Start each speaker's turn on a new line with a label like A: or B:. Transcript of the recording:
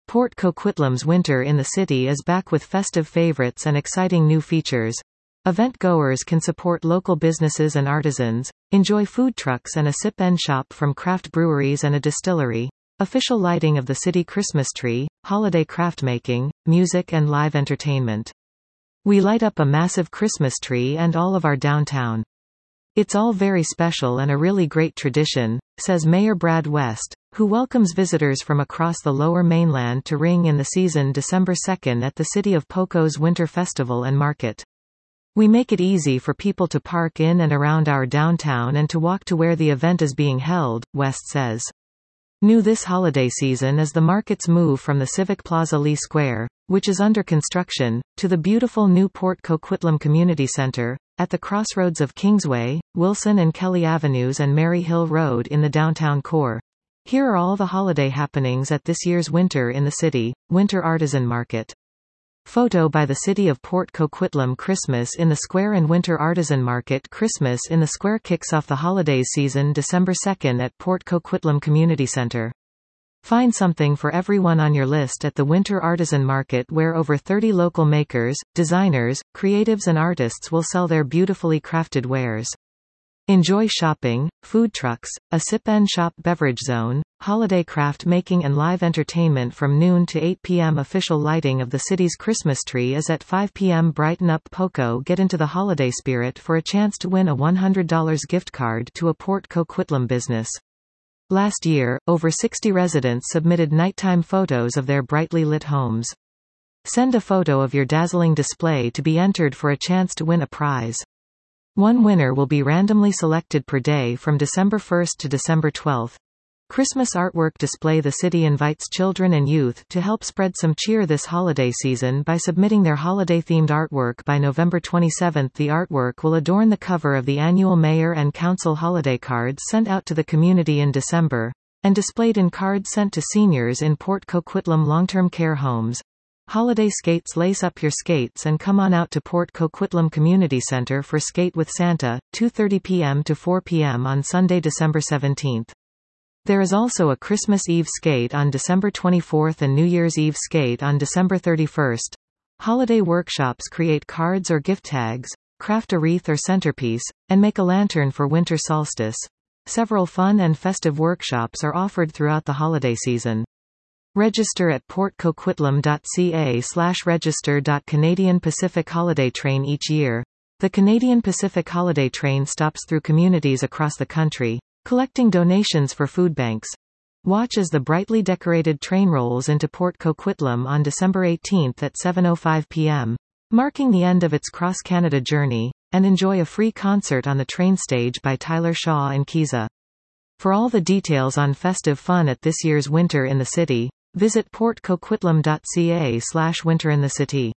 A: Port Coquitlam's Winter in the City is back with festive favorites and exciting new features. Event goers can support local businesses and artisans, enjoy food trucks and a sip-and shop from craft breweries and a distillery, official lighting of the city Christmas tree, holiday craft making, music and live entertainment. We light up a massive Christmas tree and all of our downtown. It's all very special and a really great tradition, says Mayor Brad West, who welcomes visitors from across the Lower Mainland to ring in the season December 2nd at the City of Poco's Winter Festival and Market. We make it easy for people to park in and around our downtown and to walk to where the event is being held, West says. New this holiday season is the market's move from the Civic Plaza Lee Square, which is under construction, to the beautiful new Port Coquitlam Community Center, at the crossroads of Kingsway, Wilson and Kelly Avenues and Mary Hill Road in the downtown core. Here are all the holiday happenings at this year's Winter in the City, Winter Artisan Market. Photo by the City of Port Coquitlam. Christmas in the Square and Winter Artisan Market. Christmas in the Square kicks off the holidays season December 2nd at Port Coquitlam Community Center. Find something for everyone on your list at the Winter Artisan Market, where over 30 local makers, designers, creatives and artists will sell their beautifully crafted wares. Enjoy shopping, food trucks, a sip-and-shop beverage zone, holiday craft making and live entertainment from noon to 8 p.m. Official lighting of the city's Christmas tree is at 5 p.m. Brighten up Poco. Get into the holiday spirit for a chance to win a $100 gift card to a Port Coquitlam business. Last year, over 60 residents submitted nighttime photos of their brightly lit homes. Send a photo of your dazzling display to be entered for a chance to win a prize. One winner will be randomly selected per day from December 1st to December 12th. Christmas artwork display. The city invites children and youth to help spread some cheer this holiday season by submitting their holiday-themed artwork by November 27th. The artwork will adorn the cover of the annual Mayor and Council holiday cards sent out to the community in December, and displayed in cards sent to seniors in Port Coquitlam long-term care homes. Holiday skates. Lace up your skates and come on out to Port Coquitlam Community Center for Skate with Santa, 2:30 p.m. to 4 p.m. on Sunday, December 17th. There is also a Christmas Eve skate on December 24th and New Year's Eve skate on December 31st. Holiday workshops. Create cards or gift tags, craft a wreath or centerpiece, and make a lantern for winter solstice. Several fun and festive workshops are offered throughout the holiday season. Register at portcoquitlam.ca/register. Canadian Pacific Holiday Train. Each year, the Canadian Pacific Holiday Train stops through communities across the country, collecting donations for food banks. Watch as the brightly decorated train rolls into Port Coquitlam on December 18th at 7:05 p.m., marking the end of its cross-Canada journey, and enjoy a free concert on the train stage by Tyler Shaw and Kiza. For all the details on festive fun at this year's Winter in the City, visit portcoquitlam.ca/winterinthecity.